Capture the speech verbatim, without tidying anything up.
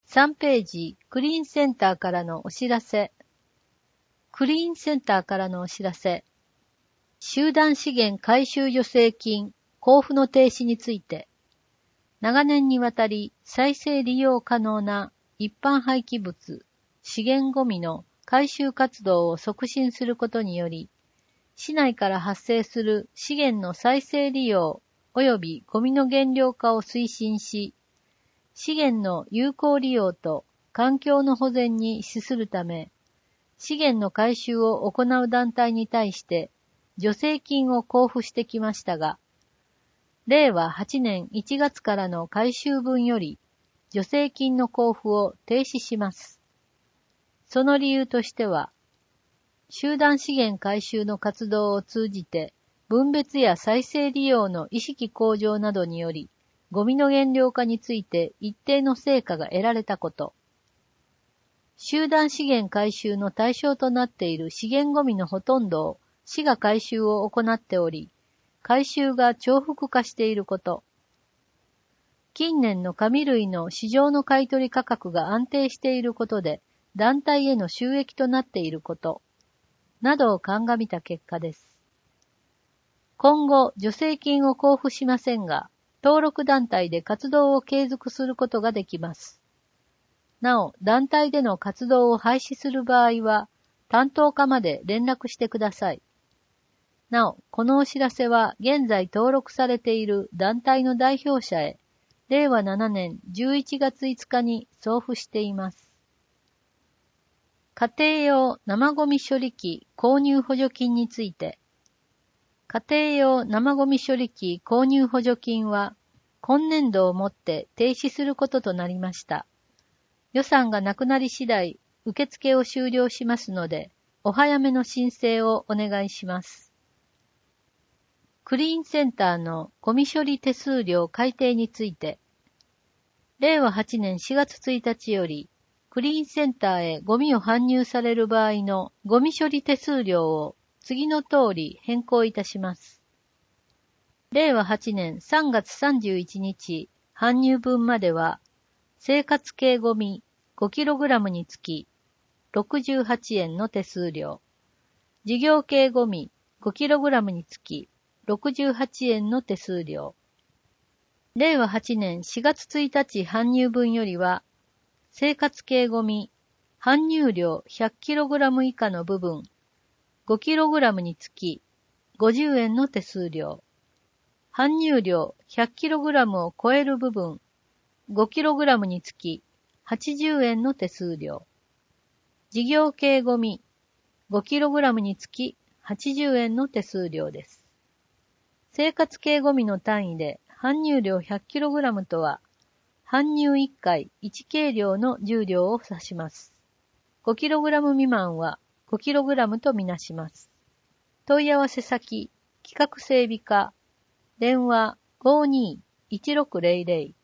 さんページ、クリーンセンターからのお知らせ。クリーンセンターからのお知らせ。集団資源回収助成金交付の停止について、長年にわたり再生利用可能な一般廃棄物、資源ゴミの回収活動を促進することにより、市内から発生する資源の再生利用及びゴミの減量化を推進し、資源の有効利用と環境の保全に資するため、資源の回収を行う団体に対して助成金を交付してきましたが、れいわはちねんいちがつからの回収分より助成金の交付を停止します。その理由としては、集団資源回収の活動を通じて分別や再生利用の意識向上などにより、ゴミの減量化について一定の成果が得られたこと。集団資源回収の対象となっている資源ゴミのほとんどを市が回収を行っており、回収が重複化していること。近年の紙類の市場の買取価格が安定していることで、団体への収益となっていること。などを鑑みた結果です。今後、助成金を交付しませんが、登録団体で活動を継続することができます。なお、団体での活動を廃止する場合は、担当課まで連絡してください。なお、このお知らせは現在登録されている団体の代表者へ、れいわななねんじゅういちがついつかに送付しています。家庭用生ゴミ処理機購入補助金について、家庭用生ゴミ処理機購入補助金は、今年度をもって停止することとなりました。予算がなくなり次第、受付を終了しますので、お早めの申請をお願いします。クリーンセンターのゴミ処理手数料改定について、れいわはちねんしがつついたちより、クリーンセンターへゴミを搬入される場合のゴミ処理手数料を次の通り変更いたします。れいわはちねんさんがつさんじゅういちにち搬入分までは、生活系ゴミ ごキログラム につきろくじゅうはちえんの手数料、事業系ゴミ ごキログラム につきろくじゅうはちえんの手数料。れいわはちねんしがつついたち搬入分よりは、生活系ゴミ搬入量 ひゃくキログラム 以下の部分ごキログラム につきごじゅうえんの手数料。搬入量 ひゃくキログラム を超える部分ごキログラム につきはちじゅうえんの手数料。事業系ゴミ ごキログラム につきはちじゅうえんの手数料です。生活系ゴミの単位で搬入量 ひゃくキログラム とは、搬入いっかいいち計量の重量を指します。ごキログラム 未満はごキログラム とみなします。問い合わせ先、企画整備課、電話 ごーにーいちろくぜろぜろ